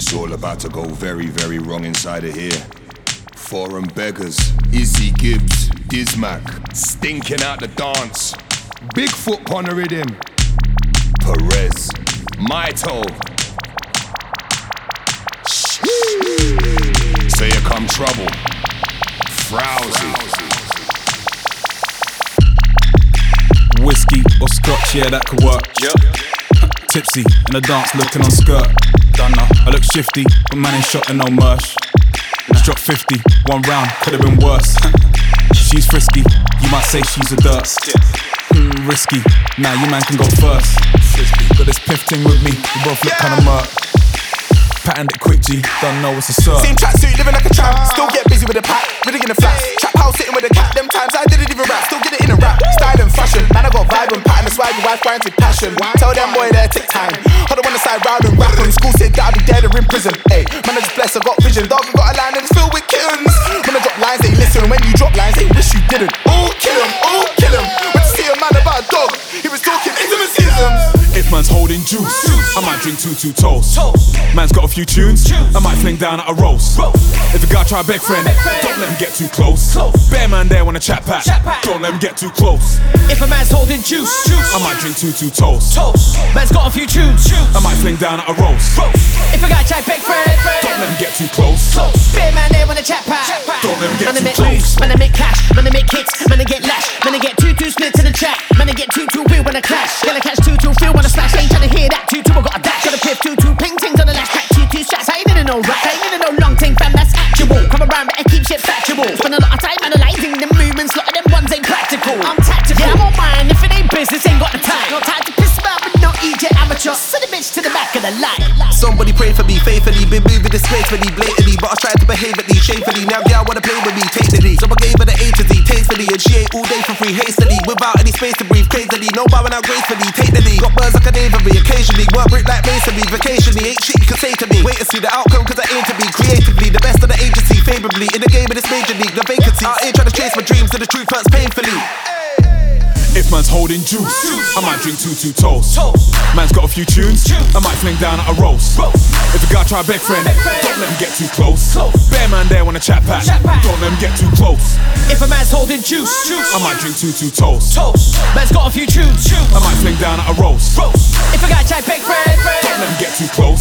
It's all about to go very, very wrong inside of here. Foreign beggars, Izzy Gibbs, Dismac, stinking out the dance. Bigfoot on the rhythm. Perez, Maito. So here come trouble. Frowsy. Whiskey or scotch, yeah, that could work. Tipsy in the dance, looking on skirt. Done now. I look shifty, but man ain't shot and no merch. Struck 50, one round, could have been worse. She's frisky, you might say she's a dirt. Risky, nah, you man can go first. Got this piff thing with me, we both look kinda murk. Patterned it quick, G, don't know what's a cert. Same tracksuit, living like a tramp. Still get busy with a pack, really in the flats. Trap house sitting with a cat. Them times I didn't even rap, still get it in a rap. Style and fashion, man I got vibe and pattern. That's why your wife finds it passion. Tell them boy there take time. Hold on the side round and rap. On school said that I'll be dead or in prison. Hey, man I just blessed, I got vision. Dog, I got a line and it's filled with kittens. When I drop lines, they listen. When you drop lines, they wish you didn't. Oh, kill him, oh, kill him. When you see a man about a dog, he was talking intimacisms. If man's holding juice, I might drink two toast. Man's got a few tunes, I might fling down at a roast. If a guy try beg friend, don't let him get too close. Bear man there wanna chat back, don't let him get too close. If a man's holding juice, I might drink two toast. Man's got a few tunes, I might fling down at a roast. If a guy try beg friend, don't let him get too close. Bear man there wanna chat back, don't let him get man, too make close. moves, man I make cash, man I make kicks, man I get lash, man I get two split to the track, man I get two real when I clash. Gonna catch two feel when I slash. Ain't tryna hear that two I got a dash. Got a piff two ping tings on the last track. Two shots. I ain't in no rap, I ain't in no long thing, fam. That's actual. Come around but I keep shit factual. Spend a lot of time analysing the movements. Lot of them ones ain't practical. I'm tactical. Yeah, I'm on mine. If it ain't business, ain't got the time. No time to piss about, but no EJ amateur. Send a bitch to the back of the line. Somebody pray for me faithfully. Been moving disgracefully, blatantly, but I tried to behave at these shamefully. Now girl wanna play with me tastefully, so I gave her the A to Z tastefully, and she ate all day for free hastily, without any space to breathe crazily. No bowing out gracefully, take the lead. Got birds like an aviary, occasionally work brick like masonry. Vacationally, ain't shit you can say to me. Wait and see the outcome, cause I aim to be creatively the best of the agency, favorably in the game of this major league. The vacancy, I ain't trying to chase my dreams, and the truth hurts painfully. If man's holding juice, I might drink two toast. Man's got a few tunes, I might fling down at a roast. If a guy try beg friend, don't let him get too close. Bear man there wanna chat back, don't let him get too close. If a man's holding juice, I might drink two toast. Man's got a few tunes, I might fling down at a roast. If a guy try beg friend, don't let him get too close.